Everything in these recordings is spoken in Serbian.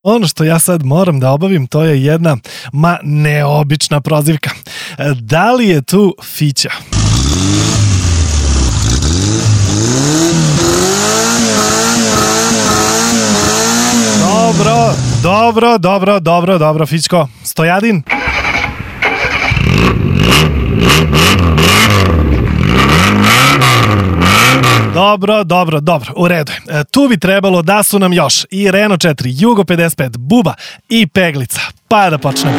Ono što ja sad moram da obavim, to je jedna, neobična prozivka. Da li je tu Fića? Dobro, Fićko. Stojadin? Dobro, u redu je. Tu bi trebalo da su nam još i Renault 4, Jugo 55, Buba i Peglica. Pa da počnemo.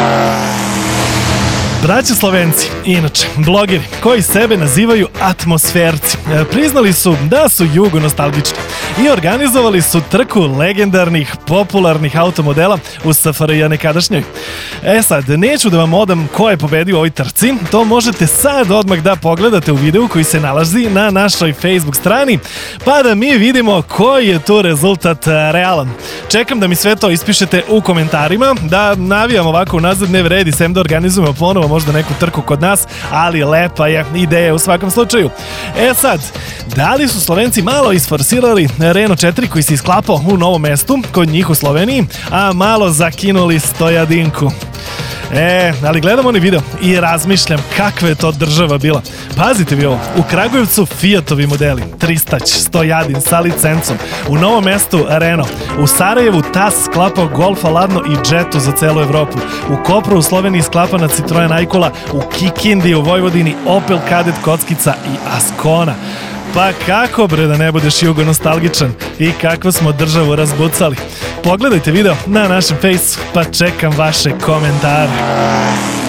Braća Slovenci, inače, blogeri koji sebe nazivaju atmosferci, priznali su da su jugo nostalgični i organizovali su trku legendarnih, popularnih automodela u SFRJ nekadašnjoj. Sad, neću da vam odam ko je pobedio u ovoj trci, to možete sad odmah da pogledate u videu koji se nalazi na našoj Facebook strani, pa da mi vidimo koji je tu rezultat realan. Čekam da mi sve to ispišete u komentarima, da navijam ovako unazad, ne vredi, sem da organizujemo ponovo možda neku trku kod nas, ali lepa je ideja u svakom slučaju. Sad, da li su Slovenci malo isforsirali Renault 4 koji se isklapao u Novom Mestu, kod njih u Sloveniji, a malo zakinuli Stojadinku? Ali gledam onaj video i razmišljam kakva je to država bila. Pazite vi ovo, u Kragujevcu Fiatovi modeli, Tristać, Stojadin sa licencom, u Novom Mestu Renault, u Sarajevu TAS sklapao Golfa Ladno i Jetu za celu Evropu, u Kopru u Sloveniji sklapana Citroen Ajkula, u Kikindi u Vojvodini Opel Kadett Kockica i Ascona. Pa kako bre da ne budeš jugo nostalgičan i kakvu smo državu razbucali. Pogledajte video na našem Face, pa čekam vaše komentare.